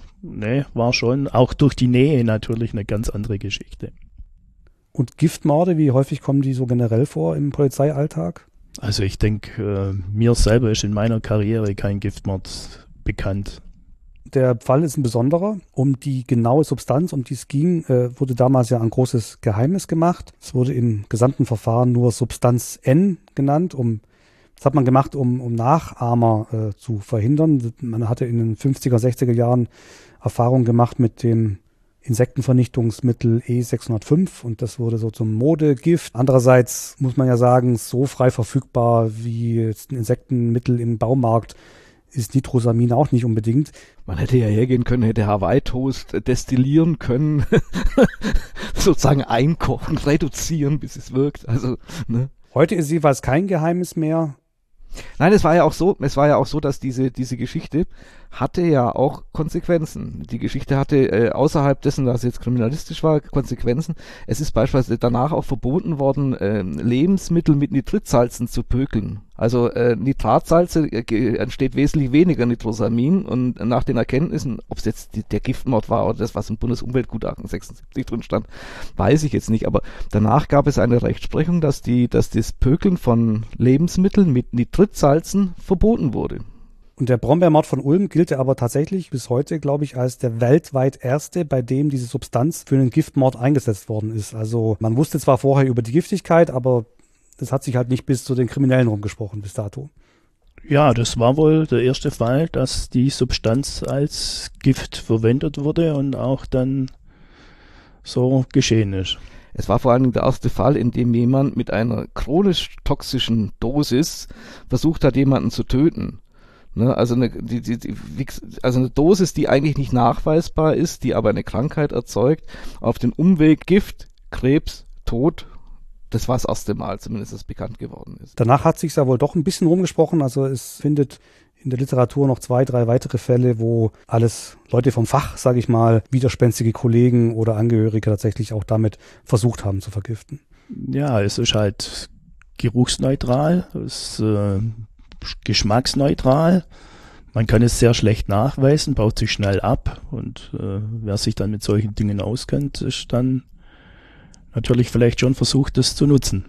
war schon auch durch die Nähe natürlich eine ganz andere Geschichte. Und Giftmorde, wie häufig kommen die so generell vor im Polizeialltag? Also ich denke, mir selber ist in meiner Karriere kein Giftmord bekannt. Der Fall ist ein besonderer. Um die genaue Substanz, um die es ging, wurde damals ja ein großes Geheimnis gemacht. Es wurde im gesamten Verfahren nur Substanz N genannt. Das hat man gemacht, um Nachahmer zu verhindern. Man hatte in den 50er, 60er Jahren Erfahrung gemacht mit dem Insektenvernichtungsmittel E605 und das wurde so zum Modegift. Andererseits muss man ja sagen, so frei verfügbar wie jetzt ein Insektenmittel im Baumarkt ist Nitrosamin auch nicht unbedingt. Man hätte ja hergehen können, hätte Hawaii-Toast destillieren können, sozusagen einkochen, reduzieren, bis es wirkt. Also, ne? Heute ist jeweils kein Geheimnis mehr. Nein, es war ja auch so, dass diese Geschichte hatte ja auch Konsequenzen. Die Geschichte hatte außerhalb dessen, dass es jetzt kriminalistisch war, Konsequenzen. Es ist beispielsweise danach auch verboten worden, Lebensmittel mit Nitritsalzen zu pökeln. Also Nitratsalze entsteht wesentlich weniger Nitrosamin und nach den Erkenntnissen, ob es jetzt der Giftmord war oder das, was im Bundesumweltgutachten 76 drin stand, weiß ich jetzt nicht. Aber danach gab es eine Rechtsprechung, dass das Pökeln von Lebensmitteln mit Nitritsalzen verboten wurde. Und der Brombeermord von Ulm gilt ja aber tatsächlich bis heute, glaube ich, als der weltweit erste, bei dem diese Substanz für einen Giftmord eingesetzt worden ist. Also man wusste zwar vorher über die Giftigkeit, aber das hat sich halt nicht bis zu den Kriminellen rumgesprochen bis dato. Ja, das war wohl der erste Fall, dass die Substanz als Gift verwendet wurde und auch dann so geschehen ist. Es war vor allen Dingen der erste Fall, in dem jemand mit einer chronisch toxischen Dosis versucht hat, jemanden zu töten. Ne, also eine Dosis, die eigentlich nicht nachweisbar ist, die aber eine Krankheit erzeugt, auf den Umweg Gift, Krebs, Tod. Das war das erste Mal zumindest, dass bekannt geworden ist. Danach hat sich ja wohl doch ein bisschen rumgesprochen. Also es findet in der Literatur noch 2, 3 weitere Fälle, wo alles Leute vom Fach, sage ich mal, widerspenstige Kollegen oder Angehörige tatsächlich auch damit versucht haben zu vergiften. Ja, es ist halt geruchsneutral, es geschmacksneutral. Man kann es sehr schlecht nachweisen, baut sich schnell ab und wer sich dann mit solchen Dingen auskennt, ist dann natürlich vielleicht schon versucht, das zu nutzen.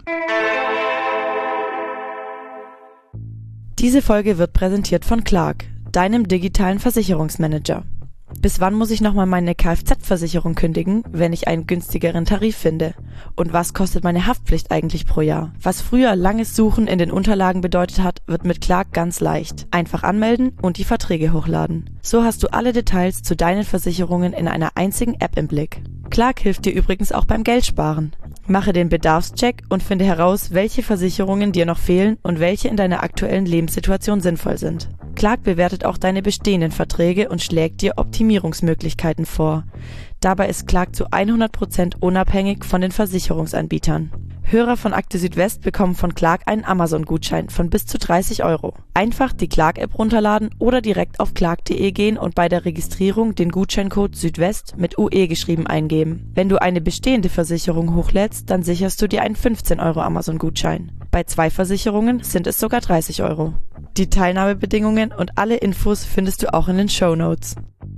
Diese Folge wird präsentiert von Clark, deinem digitalen Versicherungsmanager. Bis wann muss ich nochmal meine Kfz-Versicherung kündigen, wenn ich einen günstigeren Tarif finde? Und was kostet meine Haftpflicht eigentlich pro Jahr? Was früher langes Suchen in den Unterlagen bedeutet hat, wird mit Clark ganz leicht. Einfach anmelden und die Verträge hochladen. So hast du alle Details zu deinen Versicherungen in einer einzigen App im Blick. Clark hilft dir übrigens auch beim Geldsparen. Mache den Bedarfscheck und finde heraus, welche Versicherungen dir noch fehlen und welche in deiner aktuellen Lebenssituation sinnvoll sind. Clark bewertet auch deine bestehenden Verträge und schlägt dir Optimierungsmöglichkeiten vor. Dabei ist Clark zu 100% unabhängig von den Versicherungsanbietern. Hörer von Akte Südwest bekommen von Clark einen Amazon-Gutschein von bis zu 30 €. Einfach die Clark-App runterladen oder direkt auf clark.de gehen und bei der Registrierung den Gutscheincode Südwest mit UE geschrieben eingeben. Wenn du eine bestehende Versicherung hochlädst, dann sicherst du dir einen 15 € Amazon-Gutschein. Bei 2 Versicherungen sind es sogar 30 €. Die Teilnahmebedingungen und alle Infos findest du auch in den Shownotes.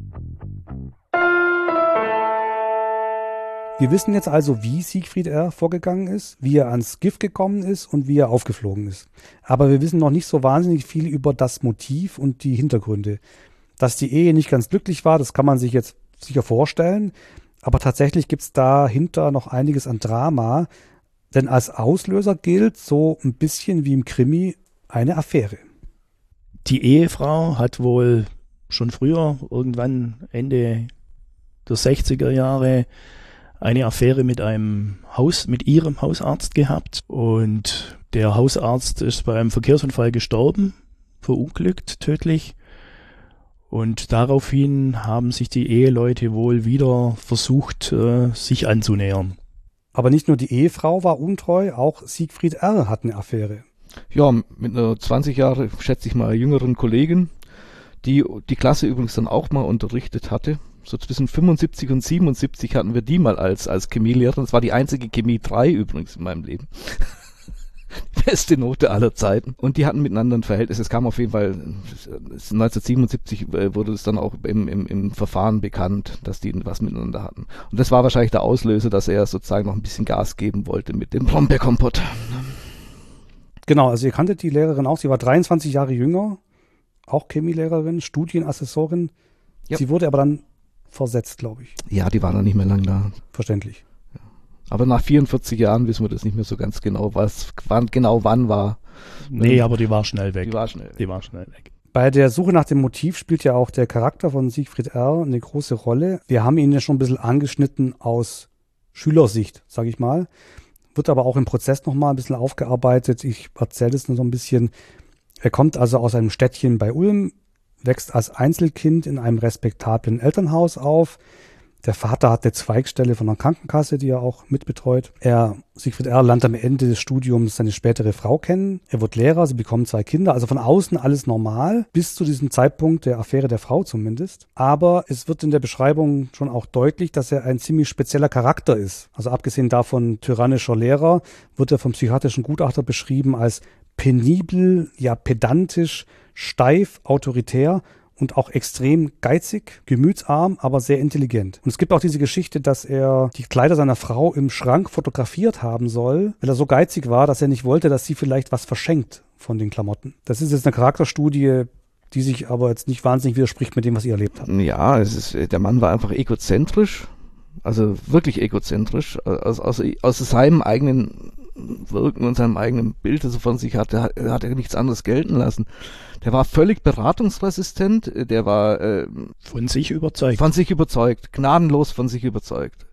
Wir wissen jetzt also, wie Siegfried R. vorgegangen ist, wie er ans Gift gekommen ist und wie er aufgeflogen ist. Aber wir wissen noch nicht so wahnsinnig viel über das Motiv und die Hintergründe. Dass die Ehe nicht ganz glücklich war, das kann man sich jetzt sicher vorstellen. Aber tatsächlich gibt es dahinter noch einiges an Drama. Denn als Auslöser gilt so ein bisschen wie im Krimi eine Affäre. Die Ehefrau hat wohl schon früher, irgendwann Ende der 60er Jahre, eine Affäre mit ihrem Hausarzt gehabt und der Hausarzt ist bei einem Verkehrsunfall gestorben, verunglückt, tödlich. Und daraufhin haben sich die Eheleute wohl wieder versucht, sich anzunähern. Aber nicht nur die Ehefrau war untreu, auch Siegfried R. hat eine Affäre. Ja, mit einer 20 Jahre, schätze ich mal, jüngeren Kollegin, die Klasse übrigens dann auch mal unterrichtet hatte. So zwischen 75 und 77 hatten wir die mal als Chemielehrerin. Das war die einzige Chemie 3 übrigens in meinem Leben. Die beste Note aller Zeiten. Und die hatten miteinander ein Verhältnis. Es kam auf jeden Fall, 1977 wurde es dann auch im Verfahren bekannt, dass die was miteinander hatten. Und das war wahrscheinlich der Auslöser, dass er sozusagen noch ein bisschen Gas geben wollte mit dem Brombeerkompott. Genau, also ihr kanntet die Lehrerin auch. Sie war 23 Jahre jünger, auch Chemielehrerin, Studienassessorin. Ja. Sie wurde aber dann versetzt, glaube ich. Ja, die war dann nicht mehr lang da. Verständlich. Ja. Aber nach 44 Jahren wissen wir das nicht mehr so ganz genau, wann war. Nee, aber die war schnell weg. Die war schnell weg. Bei der Suche nach dem Motiv spielt ja auch der Charakter von Siegfried R. eine große Rolle. Wir haben ihn ja schon ein bisschen angeschnitten aus Schülersicht, sage ich mal. Wird aber auch im Prozess nochmal ein bisschen aufgearbeitet. Ich erzähle das nur so ein bisschen. Er kommt also aus einem Städtchen bei Ulm, wächst als Einzelkind in einem respektablen Elternhaus auf. Der Vater hat eine Zweigstelle von einer Krankenkasse, die er auch mitbetreut. Siegfried R. lernt am Ende des Studiums seine spätere Frau kennen. Er wird Lehrer, sie bekommen 2 Kinder. Also von außen alles normal, bis zu diesem Zeitpunkt der Affäre der Frau zumindest. Aber es wird in der Beschreibung schon auch deutlich, dass er ein ziemlich spezieller Charakter ist. Also abgesehen davon tyrannischer Lehrer, wird er vom psychiatrischen Gutachter beschrieben als penibel, ja pedantisch, steif, autoritär und auch extrem geizig, gemütsarm, aber sehr intelligent. Und es gibt auch diese Geschichte, dass er die Kleider seiner Frau im Schrank fotografiert haben soll, weil er so geizig war, dass er nicht wollte, dass sie vielleicht was verschenkt von den Klamotten. Das ist jetzt eine Charakterstudie, die sich aber jetzt nicht wahnsinnig widerspricht mit dem, was ihr erlebt habt. Ja, der Mann war einfach egozentrisch, also wirklich egozentrisch, aus seinem eigenen Wirken und seinem eigenen Bild, also von sich hat er nichts anderes gelten lassen. Der war völlig beratungsresistent, der war von sich überzeugt. Gnadenlos von sich überzeugt.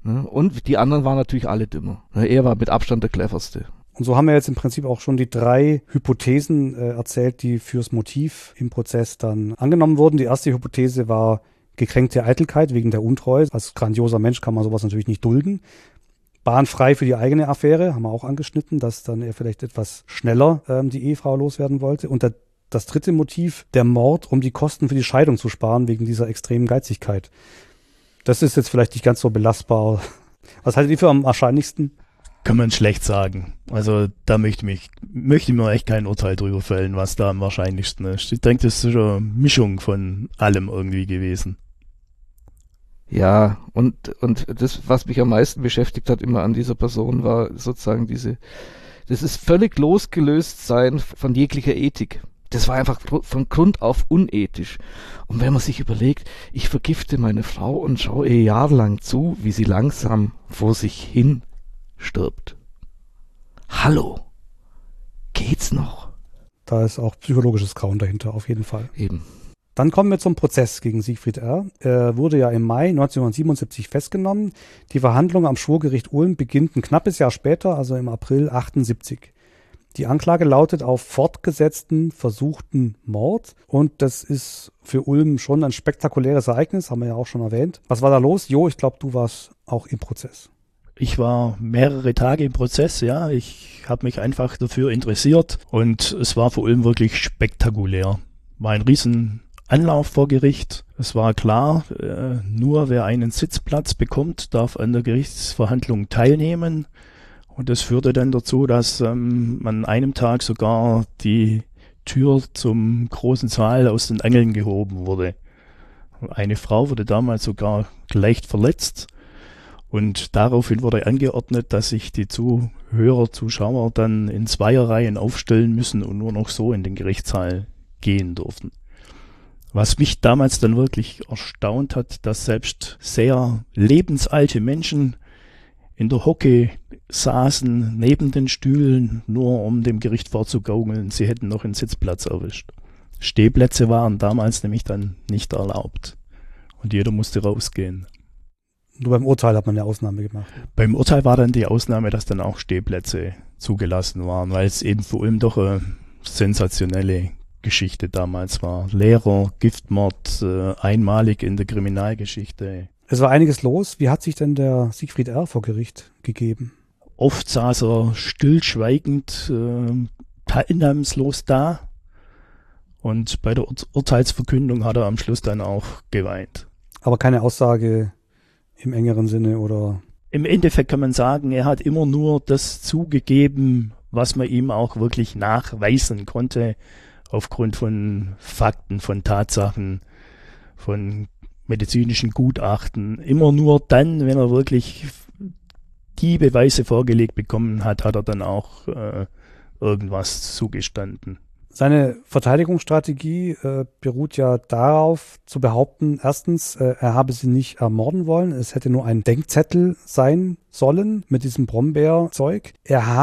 Und die anderen waren natürlich alle dümmer. Er war mit Abstand der cleverste. Und so haben wir jetzt im Prinzip auch schon die 3 Hypothesen erzählt, die fürs Motiv im Prozess dann angenommen wurden. Die erste Hypothese war gekränkte Eitelkeit wegen der Untreue. Als grandioser Mensch kann man sowas natürlich nicht dulden. Bahnfrei für die eigene Affäre, haben wir auch angeschnitten, dass dann er vielleicht etwas schneller die Ehefrau loswerden wollte. Und das dritte Motiv, der Mord, um die Kosten für die Scheidung zu sparen, wegen dieser extremen Geizigkeit. Das ist jetzt vielleicht nicht ganz so belastbar. Was haltet ihr für am wahrscheinlichsten? Kann man schlecht sagen. Also da möchte ich mir echt kein Urteil drüber fällen, was da am wahrscheinlichsten ist. Ich denke, das ist eine Mischung von allem irgendwie gewesen. Ja, und das, was mich am meisten beschäftigt hat immer an dieser Person, war sozusagen das ist völlig losgelöst sein von jeglicher Ethik. Das war einfach von Grund auf unethisch. Und wenn man sich überlegt, ich vergifte meine Frau und schaue ihr jahrelang zu, wie sie langsam vor sich hin stirbt. Hallo, geht's noch? Da ist auch psychologisches Grauen dahinter, auf jeden Fall. Eben. Dann kommen wir zum Prozess gegen Siegfried R. Er wurde ja im Mai 1977 festgenommen. Die Verhandlung am Schwurgericht Ulm beginnt ein knappes Jahr später, also im April 78. Die Anklage lautet auf fortgesetzten, versuchten Mord. Und das ist für Ulm schon ein spektakuläres Ereignis, haben wir ja auch schon erwähnt. Was war da los? Jo, ich glaube, du warst auch im Prozess. Ich war mehrere Tage im Prozess, ja. Ich habe mich einfach dafür interessiert und es war für Ulm wirklich spektakulär. War ein riesen Anlauf vor Gericht. Es war klar, nur wer einen Sitzplatz bekommt, darf an der Gerichtsverhandlung teilnehmen. Und das führte dann dazu, dass an einem Tag sogar die Tür zum großen Saal aus den Angeln gehoben wurde. Eine Frau wurde damals sogar leicht verletzt. Und daraufhin wurde angeordnet, dass sich die Zuschauer dann in Zweierreihen aufstellen müssen und nur noch so in den Gerichtssaal gehen durften. Was mich damals dann wirklich erstaunt hat, dass selbst sehr lebensalte Menschen in der Hocke saßen, neben den Stühlen, nur um dem Gericht vorzugaukeln, sie hätten noch einen Sitzplatz erwischt. Stehplätze waren damals nämlich dann nicht erlaubt. Und jeder musste rausgehen. Nur beim Urteil hat man eine Ausnahme gemacht. Beim Urteil war dann die Ausnahme, dass dann auch Stehplätze zugelassen waren, weil es eben vor allem doch eine sensationelle Geschichte damals war. Lehrer, Giftmord, einmalig in der Kriminalgeschichte. Es war einiges los. Wie hat sich denn der Siegfried R. vor Gericht gegeben? Oft saß er stillschweigend, teilnahmslos da. Und bei der Urteilsverkündung hat er am Schluss dann auch geweint. Aber keine Aussage im engeren Sinne, oder? Im Endeffekt kann man sagen, er hat immer nur das zugegeben, was man ihm auch wirklich nachweisen konnte, aufgrund von Fakten, von Tatsachen, von medizinischen Gutachten. Immer nur dann, wenn er wirklich die Beweise vorgelegt bekommen hat, hat er dann auch irgendwas zugestanden. Seine Verteidigungsstrategie beruht ja darauf, zu behaupten, erstens, er habe sie nicht ermorden wollen, es hätte nur ein Denkzettel sein sollen mit diesem Brombeerzeug. Er habe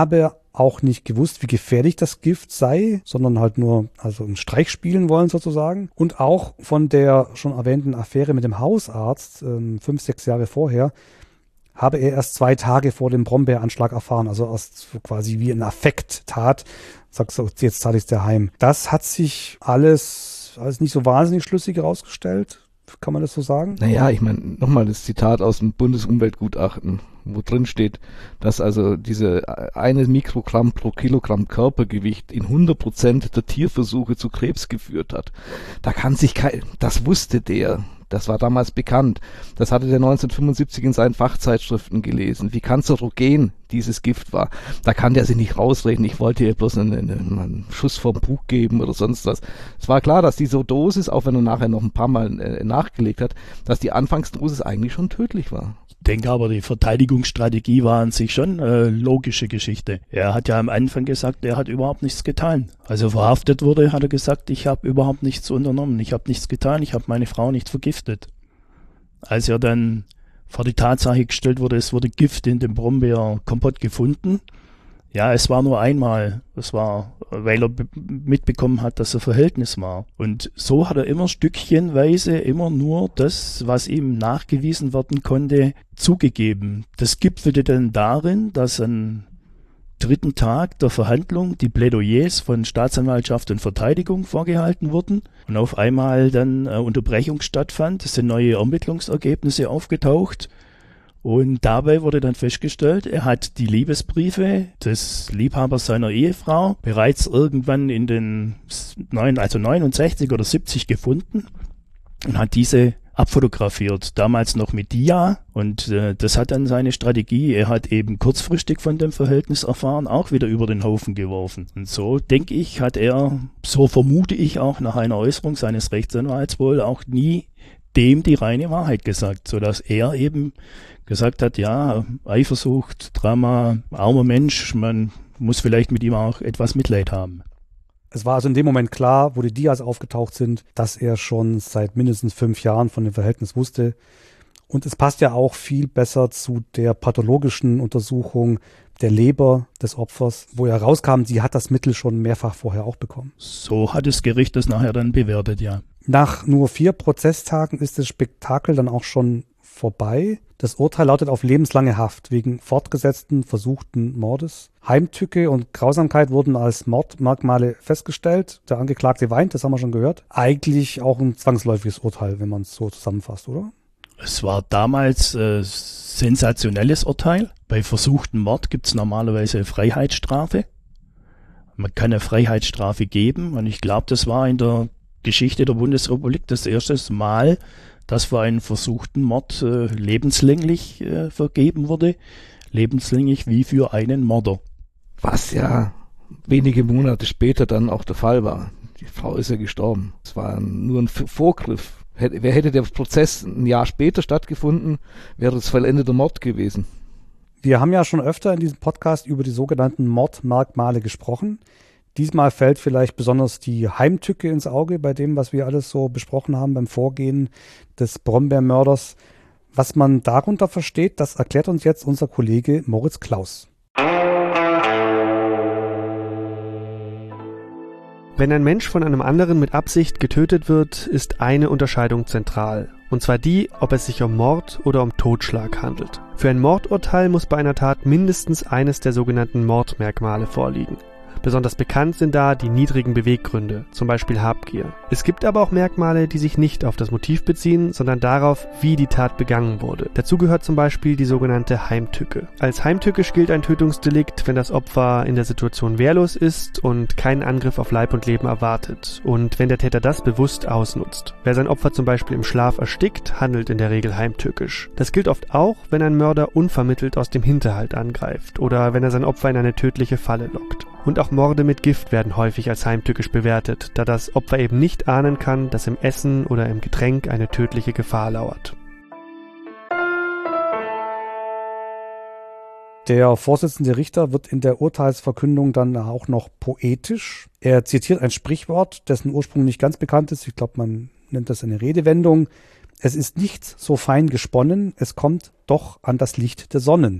auch nicht gewusst, wie gefährlich das Gift sei, sondern halt nur einen Streich spielen wollen sozusagen. Und auch von der schon erwähnten Affäre mit dem Hausarzt 5-6 Jahre vorher habe er erst 2 Tage vor dem Brombeeranschlag erfahren, also erst quasi wie ein Affekttat. Sagst du, jetzt zahle ich es dir heim. Das hat sich alles nicht so wahnsinnig schlüssig herausgestellt. Kann man das so sagen? Naja, ich meine, nochmal das Zitat aus dem Bundesumweltgutachten, wo drin steht, dass also diese 1 Mikrogramm pro Kilogramm Körpergewicht in 100% der Tierversuche zu Krebs geführt hat. Da kann sich das wusste der. Das war damals bekannt. Das hatte der 1975 in seinen Fachzeitschriften gelesen. Wie kanzerogen dieses Gift war. Da kann der sich nicht rausreden. Ich wollte ihr bloß einen Schuss vom Bug geben oder sonst was. Es war klar, dass diese Dosis, auch wenn er nachher noch ein paar Mal nachgelegt hat, dass die Anfangsdosis eigentlich schon tödlich war. Ich denke aber, die Verteidigungsstrategie war an sich schon logische Geschichte. Er hat ja am Anfang gesagt, er hat überhaupt nichts getan. Als er verhaftet wurde, hat er gesagt, ich habe überhaupt nichts unternommen, ich habe nichts getan, ich habe meine Frau nicht vergiftet. Als er dann vor die Tatsache gestellt wurde, es wurde Gift in dem Brombeerkompott gefunden. Ja, es war nur einmal. Das war, weil er mitbekommen hat, dass er Verhältnis war. Und so hat er immer stückchenweise immer nur das, was ihm nachgewiesen werden konnte, zugegeben. Das gipfelte dann darin, dass am 3. Tag der Verhandlung die Plädoyers von Staatsanwaltschaft und Verteidigung vorgehalten wurden und auf einmal dann Unterbrechung stattfand. Es sind neue Ermittlungsergebnisse aufgetaucht. Und dabei wurde dann festgestellt, er hat die Liebesbriefe des Liebhabers seiner Ehefrau bereits irgendwann in den 69 oder 70 gefunden und hat diese abfotografiert, damals noch mit Dia, und das hat dann seine Strategie. Er hat eben kurzfristig von dem Verhältnis erfahren, auch wieder über den Haufen geworfen. Und so, denke ich, hat er, so vermute ich auch nach einer Äußerung seines Rechtsanwalts wohl auch nie dem die reine Wahrheit gesagt, sodass er eben gesagt hat, ja, Eifersucht, Drama, armer Mensch, man muss vielleicht mit ihm auch etwas Mitleid haben. Es war also in dem Moment klar, wo die Dias aufgetaucht sind, dass er schon seit mindestens 5 Jahren von dem Verhältnis wusste. Und es passt ja auch viel besser zu der pathologischen Untersuchung der Leber des Opfers, wo ja rauskam, sie hat das Mittel schon mehrfach vorher auch bekommen. So hat das Gericht das nachher dann bewertet, ja. Nach nur 4 Prozesstagen ist das Spektakel dann auch schon vorbei. Das Urteil lautet auf lebenslange Haft wegen fortgesetzten, versuchten Mordes. Heimtücke und Grausamkeit wurden als Mordmerkmale festgestellt. Der Angeklagte weint, das haben wir schon gehört. Eigentlich auch ein zwangsläufiges Urteil, wenn man es so zusammenfasst, oder? Es war damals sensationelles Urteil. Bei versuchten Mord gibt es normalerweise Freiheitsstrafe. Man kann eine Freiheitsstrafe geben, und ich glaube, das war in der Geschichte der Bundesrepublik das erste Mal, dass für einen versuchten Mord lebenslänglich vergeben wurde. Lebenslänglich wie für einen Mörder. Was ja wenige Monate später dann auch der Fall war. Die Frau ist ja gestorben. Es war nur ein Vorgriff. Hätte der Prozess ein Jahr später stattgefunden, wäre es vollendeter Mord gewesen. Wir haben ja schon öfter in diesem Podcast über die sogenannten Mordmerkmale gesprochen. Diesmal fällt vielleicht besonders die Heimtücke ins Auge bei dem, was wir alles so besprochen haben beim Vorgehen des Brombeermörders. Was man darunter versteht, das erklärt uns jetzt unser Kollege Moritz Klaus. Wenn ein Mensch von einem anderen mit Absicht getötet wird, ist eine Unterscheidung zentral. Und zwar die, ob es sich um Mord oder um Totschlag handelt. Für ein Mordurteil muss bei einer Tat mindestens eines der sogenannten Mordmerkmale vorliegen. Besonders bekannt sind da die niedrigen Beweggründe, zum Beispiel Habgier. Es gibt aber auch Merkmale, die sich nicht auf das Motiv beziehen, sondern darauf, wie die Tat begangen wurde. Dazu gehört zum Beispiel die sogenannte Heimtücke. Als heimtückisch gilt ein Tötungsdelikt, wenn das Opfer in der Situation wehrlos ist und keinen Angriff auf Leib und Leben erwartet und wenn der Täter das bewusst ausnutzt. Wer sein Opfer zum Beispiel im Schlaf erstickt, handelt in der Regel heimtückisch. Das gilt oft auch, wenn ein Mörder unvermittelt aus dem Hinterhalt angreift oder wenn er sein Opfer in eine tödliche Falle lockt. Und auch Morde mit Gift werden häufig als heimtückisch bewertet, da das Opfer eben nicht ahnen kann, dass im Essen oder im Getränk eine tödliche Gefahr lauert. Der Vorsitzende Richter wird in der Urteilsverkündung dann auch noch poetisch. Er zitiert ein Sprichwort, dessen Ursprung nicht ganz bekannt ist. Ich glaube, man nennt das eine Redewendung. Es ist nichts so fein gesponnen, es kommt doch an das Licht der Sonnen.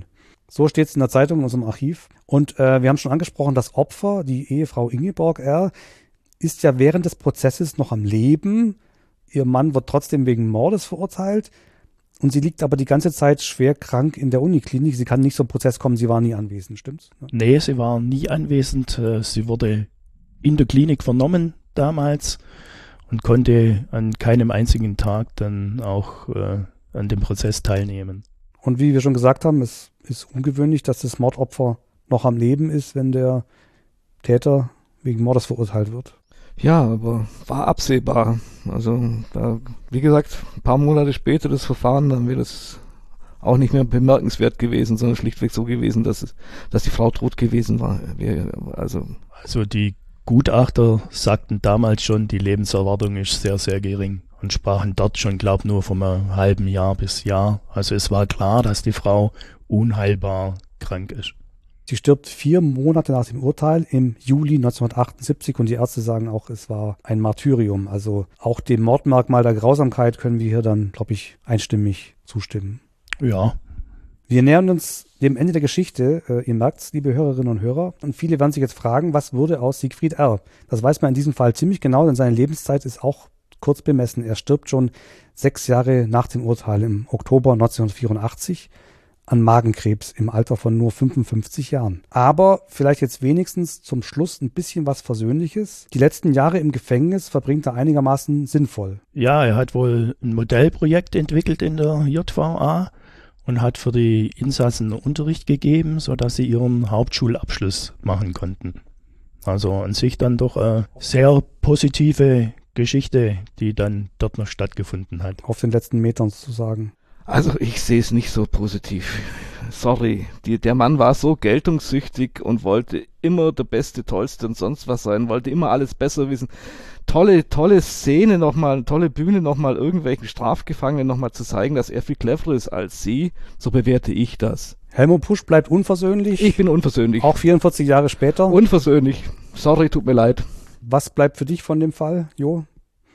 So steht es in der Zeitung in unserem Archiv. Und wir haben schon angesprochen, das Opfer, die Ehefrau Ingeborg R., ist ja während des Prozesses noch am Leben. Ihr Mann wird trotzdem wegen Mordes verurteilt. Und sie liegt aber die ganze Zeit schwer krank in der Uniklinik. Sie kann nicht zum Prozess kommen, sie war nie anwesend, stimmt's? Ja. Nee, sie war nie anwesend. Sie wurde in der Klinik vernommen damals und konnte an keinem einzigen Tag dann auch an dem Prozess teilnehmen. Und wie wir schon gesagt haben, es ist ungewöhnlich, dass das Mordopfer noch am Leben ist, wenn der Täter wegen Mordes verurteilt wird. Ja, aber war absehbar. Also, wie gesagt, ein paar Monate später das Verfahren, dann wäre das auch nicht mehr bemerkenswert gewesen, sondern schlichtweg so gewesen, dass die Frau tot gewesen war. Also die Gutachter sagten damals schon, die Lebenserwartung ist sehr, sehr gering und sprachen dort schon, glaube ich, nur vom halben Jahr bis Jahr. Also es war klar, dass die Frau unheilbar krank ist. Sie stirbt 4 Monate nach dem Urteil im Juli 1978 und die Ärzte sagen auch, es war ein Martyrium. Also auch dem Mordmerkmal der Grausamkeit können wir hier dann, glaube ich, einstimmig zustimmen. Ja. Wir nähern uns dem Ende der Geschichte, ihr merkt's, liebe Hörerinnen und Hörer. Und viele werden sich jetzt fragen, was wurde aus Siegfried R.? Das weiß man in diesem Fall ziemlich genau, denn seine Lebenszeit ist auch kurz bemessen. Er stirbt schon 6 Jahre nach dem Urteil im Oktober 1984 an Magenkrebs im Alter von nur 55 Jahren. Aber vielleicht jetzt wenigstens zum Schluss ein bisschen was Versöhnliches. Die letzten Jahre im Gefängnis verbringt er einigermaßen sinnvoll. Ja, er hat wohl ein Modellprojekt entwickelt in der JVA und hat für die Insassen Unterricht gegeben, sodass sie ihren Hauptschulabschluss machen konnten. Also an sich dann doch eine sehr positive Geschichte, die dann dort noch stattgefunden hat. Auf den letzten Metern sozusagen. Also ich sehe es nicht so positiv. Sorry, der Mann war so geltungssüchtig und wollte immer der Beste, Tollste und sonst was sein, wollte immer alles besser wissen. Tolle Szene nochmal, tolle Bühne nochmal, irgendwelchen Strafgefangenen nochmal zu zeigen, dass er viel cleverer ist als sie. So bewerte ich das. Helmut Pusch bleibt unversöhnlich. Ich bin unversöhnlich. Auch 44 Jahre später. Unversöhnlich. Sorry, tut mir leid. Was bleibt für dich von dem Fall, Jo?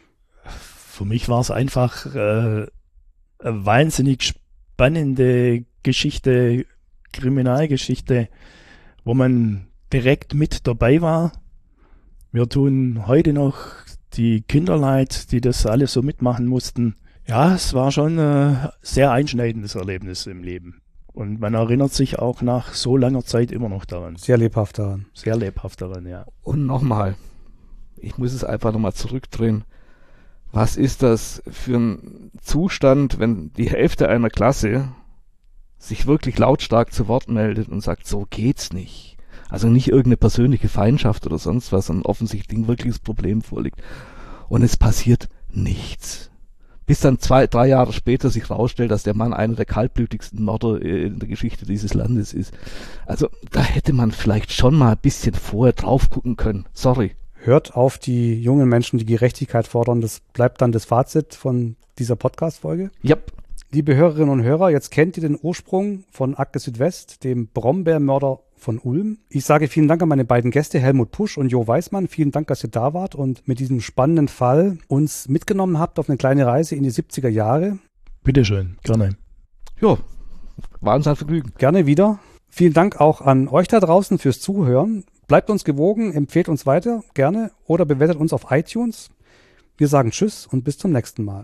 Für mich war es einfach eine wahnsinnig spannende Geschichte, Kriminalgeschichte, wo man direkt mit dabei war. Wir tun heute noch die Kinder leid, die das alles so mitmachen mussten. Ja, es war schon ein sehr einschneidendes Erlebnis im Leben. Und man erinnert sich auch nach so langer Zeit immer noch daran. Sehr lebhaft daran. Sehr lebhaft daran, ja. Und nochmal, ich muss es einfach nochmal zurückdrehen. Was ist das für ein Zustand, wenn die Hälfte einer Klasse sich wirklich lautstark zu Wort meldet und sagt, so geht's nicht. Also nicht irgendeine persönliche Feindschaft oder sonst was, sondern offensichtlich ein wirkliches Problem vorliegt. Und es passiert nichts. Bis dann 2-3 Jahre später sich rausstellt, dass der Mann einer der kaltblütigsten Mörder in der Geschichte dieses Landes ist. Also da hätte man vielleicht schon mal ein bisschen vorher drauf gucken können. Sorry. Hört auf die jungen Menschen, die Gerechtigkeit fordern. Das bleibt dann das Fazit von dieser Podcast-Folge. Yep. Liebe Hörerinnen und Hörer, jetzt kennt ihr den Ursprung von Akte Südwest, dem Brombeermörder von Ulm. Ich sage vielen Dank an meine beiden Gäste, Helmut Pusch und Jo Weismann. Vielen Dank, dass ihr da wart und mit diesem spannenden Fall uns mitgenommen habt auf eine kleine Reise in die 70er Jahre. Bitteschön, gerne. Ja, war uns ein Vergnügen. Gerne wieder. Vielen Dank auch an euch da draußen fürs Zuhören. Bleibt uns gewogen, empfehlt uns weiter, gerne, oder bewertet uns auf iTunes. Wir sagen Tschüss und bis zum nächsten Mal.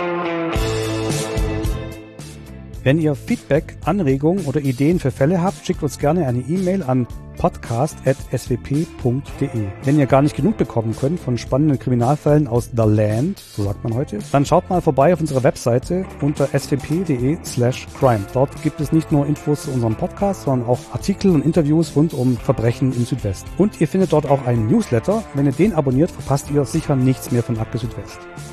Wenn ihr Feedback, Anregungen oder Ideen für Fälle habt, schickt uns gerne eine E-Mail an podcast@swp.de. Wenn ihr gar nicht genug bekommen könnt von spannenden Kriminalfällen aus The Land, so sagt man heute, dann schaut mal vorbei auf unserer Webseite unter swp.de/crime. Dort gibt es nicht nur Infos zu unserem Podcast, sondern auch Artikel und Interviews rund um Verbrechen im Südwesten. Und ihr findet dort auch einen Newsletter. Wenn ihr den abonniert, verpasst ihr sicher nichts mehr von Akte Südwest.